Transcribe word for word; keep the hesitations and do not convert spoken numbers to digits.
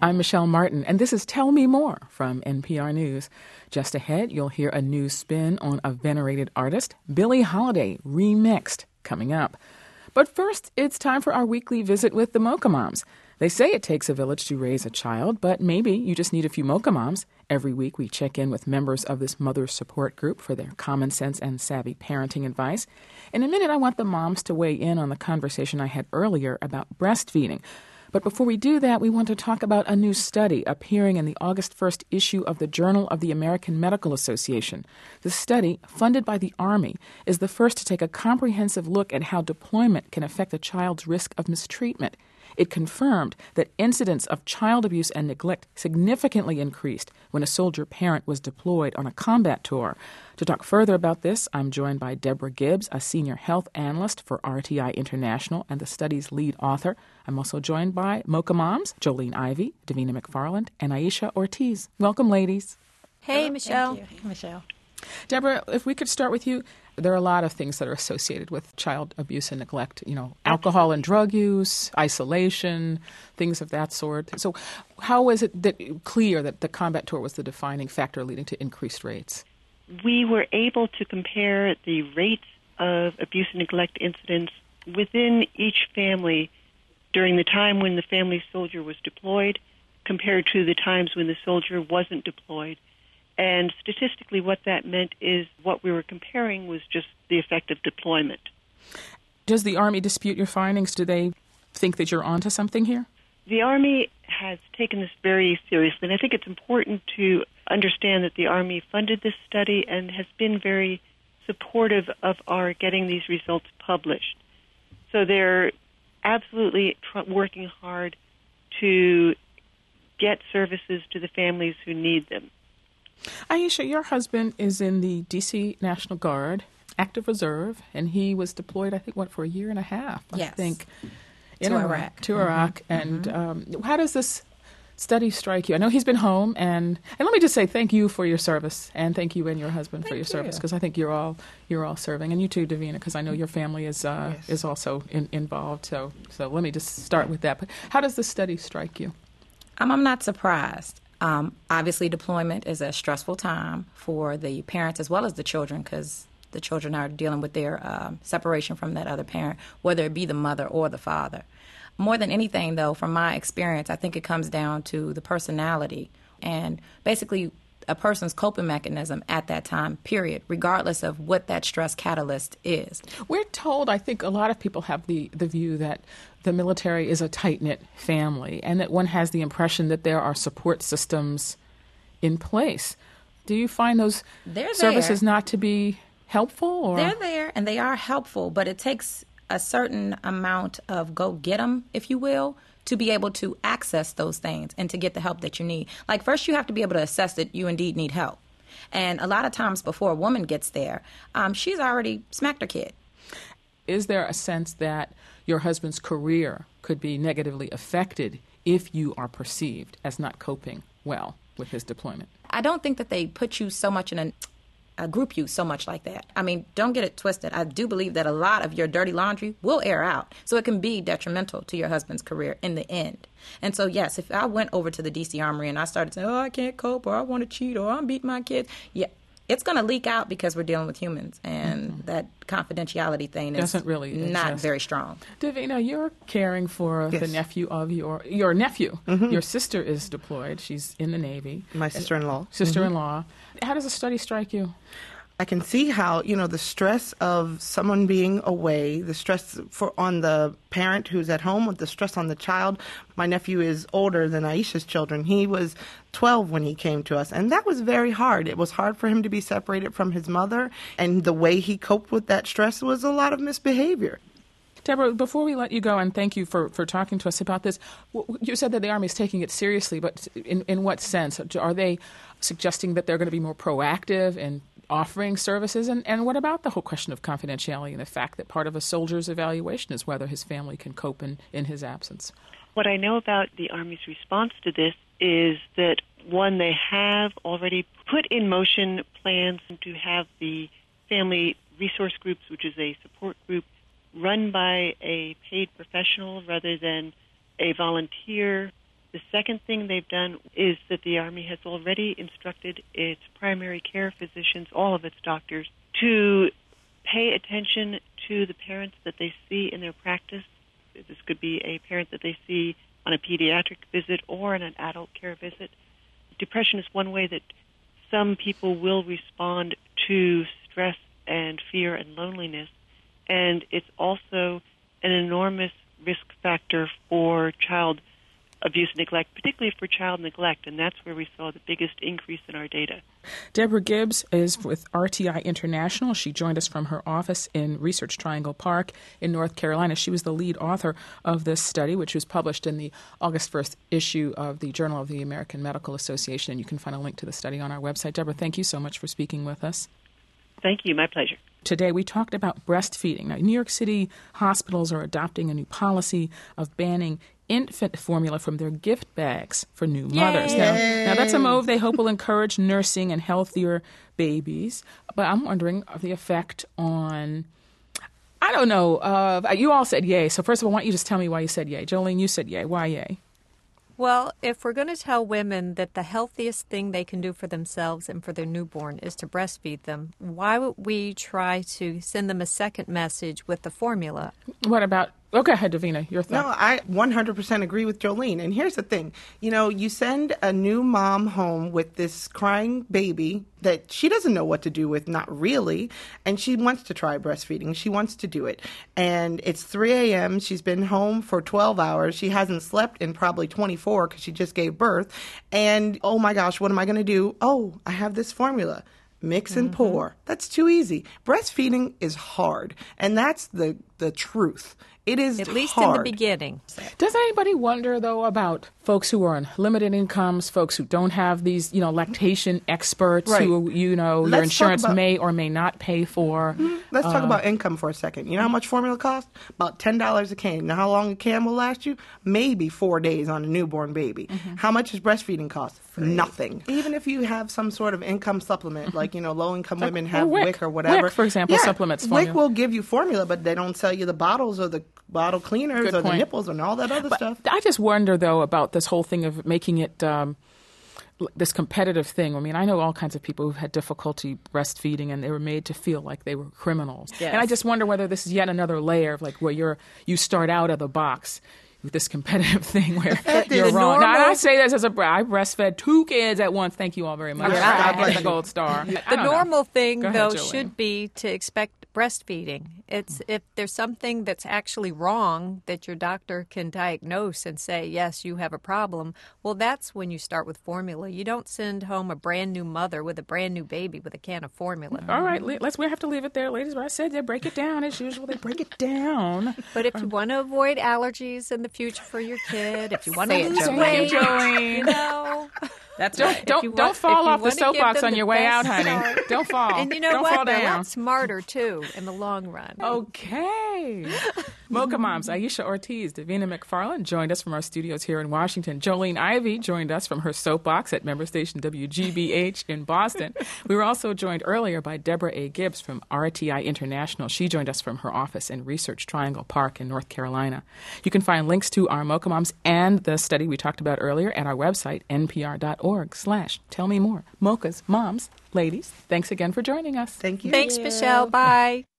I'm Michelle Martin, and this is Tell Me More from N P R News. Just ahead, you'll hear a new spin on a venerated artist, Billie Holiday, remixed, coming up. But first, it's time for our weekly visit with the Mocha Moms. They say it takes a village to raise a child, but maybe you just need a few Mocha Moms. Every week, we check in with members of this mother support group for their common sense and savvy parenting advice. In a minute, I want the moms to weigh in on the conversation I had earlier about breastfeeding. But before we do that, we want to talk about a new study appearing in the August first issue of the Journal of the American Medical Association. The study, funded by the Army, is the first to take a comprehensive look at how deployment can affect a child's risk of mistreatment. It confirmed that incidents of child abuse and neglect significantly increased when a soldier parent was deployed on a combat tour. To talk further about this, I'm joined by Deborah Gibbs, a senior health analyst for R T I International and the study's lead author. I'm also joined by Mocha Moms, Jolene Ivy, Davina McFarland, and Aisha Ortiz. Welcome, ladies. Hey, Hello, Michelle. Thank you. Hey, Michelle. Deborah, if we could start with you. There are a lot of things that are associated with child abuse and neglect, you know, alcohol and drug use, isolation, things of that sort. So how is it that clear that the combat tour was the defining factor leading to increased rates? We were able to compare the rates of abuse and neglect incidents within each family during the time when the family soldier was deployed compared to the times when the soldier wasn't deployed. And statistically, what that meant is what we were comparing was just the effect of deployment. Does the Army dispute your findings? Do they think that you're onto something here? The Army has taken this very seriously, and I think it's important to understand that the Army funded this study and has been very supportive of our getting these results published. So they're absolutely tr- working hard to get services to the families who need them. Aisha, your husband is in the D C National Guard, active reserve, and he was deployed, I think, what, for a year and a half, yes. I think. To in Iraq. To mm-hmm. Iraq. And mm-hmm. um, how does this study strike you? I know he's been home, and, and let me just say thank you for your service, and thank you and your husband thank for your you. service, because I think you're all you're all serving, and you too, Davina, because I know your family is uh, yes. is also in, involved. So so let me just start with that. But how does this study strike you? Um, I'm not surprised. Um, obviously, deployment is a stressful time for the parents as well as the children, because the children are dealing with their um, separation from that other parent, whether it be the mother or the father. More than anything, though, from my experience, I think it comes down to the personality and basically a person's coping mechanism at that time, period, regardless of what that stress catalyst is. We're told, I think a lot of people have the, the view that the military is a tight-knit family and that one has the impression that there are support systems in place. Do you find those They're services there. not to be helpful? Or? They're there and they are helpful, but it takes a certain amount of go get 'em, if you will, to be able to access those things and to get the help that you need. Like, first you have to be able to assess that you indeed need help. And a lot of times before a woman gets there, um, she's already smacked her kid. Is there a sense that your husband's career could be negatively affected if you are perceived as not coping well with his deployment? I don't think that they put you so much in a, a group you so much like that. I mean, don't get it twisted. I do believe that a lot of your dirty laundry will air out. So it can be detrimental to your husband's career in the end. And so, yes, if I went over to the D C Armory and I started saying, oh, I can't cope, or I want to cheat, or I'm beating my kids, yeah, it's going to leak out because we're dealing with humans, and mm-hmm. that confidentiality thing is Doesn't really not exist. very strong. Davina, you're caring for Yes. the nephew of your your nephew. Mm-hmm. Your sister is deployed. She's in the Navy. My sister-in-law. Sister-in-law. How does the study strike you? I can see how, you know, the stress of someone being away, the stress for on the parent who's at home, with the stress on the child. My nephew is older than Aisha's children. He was twelve when he came to us, and that was very hard. It was hard for him to be separated from his mother, and the way he coped with that stress was a lot of misbehavior. Deborah, before we let you go, and thank you for, for talking to us about this, you said that the Army is taking it seriously, but in, in what sense? Are they suggesting that they're going to be more proactive in offering services? And, and what about the whole question of confidentiality and the fact that part of a soldier's evaluation is whether his family can cope in, in his absence? What I know about the Army's response to this is that, one, they have already put in motion plans to have the family resource groups, which is a support group, run by a paid professional rather than a volunteer. The second thing they've done is that the Army has already instructed its primary care physicians, all of its doctors, to pay attention to the parents that they see in their practice. This could be a parent that they see on a pediatric visit or on an adult care visit. Depression is one way that some people will respond to stress and fear and loneliness, and it's also an enormous risk factor for child abuse and neglect, particularly for child neglect, and that's where we saw the biggest increase in our data. Deborah Gibbs is with R T I International. She joined us from her office in Research Triangle Park in North Carolina. She was the lead author of this study, which was published in the August first issue of the Journal of the American Medical Association, and you can find a link to the study on our website. Deborah, thank you so much for speaking with us. Thank you. My pleasure. Today we talked about breastfeeding. Now, New York City hospitals are adopting a new policy of banning infant formula from their gift bags for new mothers. Now, now, that's a move they hope will encourage nursing and healthier babies. But I'm wondering of the effect on, I don't know, uh, you all said yay. So first of all, why don't you just tell me why you said yay? Jolene, you said yay. Why yay? Well, if we're going to tell women that the healthiest thing they can do for themselves and for their newborn is to breastfeed them, why would we try to send them a second message with the formula? What about, okay, ahead, Davina, your thought. No, I one hundred percent agree with Jolene. And here's the thing. You know, you send a new mom home with this crying baby that she doesn't know what to do with, not really, and she wants to try breastfeeding. She wants to do it. And it's three a.m. She's been home for twelve hours. She hasn't slept in probably twenty-four because she just gave birth. And, oh, my gosh, what am I going to do? Oh, I have this formula. Mix and mm-hmm. pour. That's too easy. Breastfeeding is hard, and that's the, the truth. It is At least hard. in the beginning. Does anybody wonder, though, about folks who are on limited incomes, folks who don't have these, you know, lactation experts right. who, you know, Let's your insurance about, may or may not pay for? Mm-hmm. Let's uh, talk about income for a second. You know how much formula costs? About ten dollars a can. You know how long a can will last you? Maybe four days on a newborn baby. Mm-hmm. How much does breastfeeding cost? Free. Nothing. Even if you have some sort of income supplement, like, you know, low-income like, women have W I C, W I C or whatever. W I C, for example, yeah, supplements W I C formula. will give you formula, but they don't sell you the bottles or the bottle cleaners Good or point. the nipples and all that other but stuff. I just wonder, though, about this whole thing of making it um, this competitive thing. I mean, I know all kinds of people who've had difficulty breastfeeding, and they were made to feel like they were criminals. Yes. And I just wonder whether this is yet another layer of like where you're you start out of the box with this competitive thing where you're wrong. Normal, now, I say this as a I breastfed two kids at once. Thank you all very much. Yeah, I get the gold star. The normal thing, Go though, ahead, Jolene. should be to expect breastfeeding. It's if there's something that's actually wrong that your doctor can diagnose and say, yes, you have a problem, well, that's when you start with formula. You don't send home a brand new mother with a brand new baby with a can of formula. All right, let's. We have to leave it there, ladies. But I said, yeah, break it down as usual. They break it down. But if you want to avoid allergies in the future for your kid, if you want to Say it, lose Jolene. weight, Jolene. you know, That's Don't right. don't you don't want- fall if you off the want to give soapbox them on the your way out, best honey. start. Don't fall. And you know don't what? fall They're a down. lot smarter too in the long run. Okay. Mocha Moms, Aisha Ortiz, Davina McFarland joined us from our studios here in Washington. Jolene Ivy joined us from her soapbox at member station W G B H in Boston. We were also joined earlier by Deborah A. Gibbs from R T I International. She joined us from her office in Research Triangle Park in North Carolina. You can find links to our Mocha Moms and the study we talked about earlier at our website, npr.org slash tell me more. Mocha's Moms, ladies, thanks again for joining us. Thank you. Thanks, Michelle. Bye.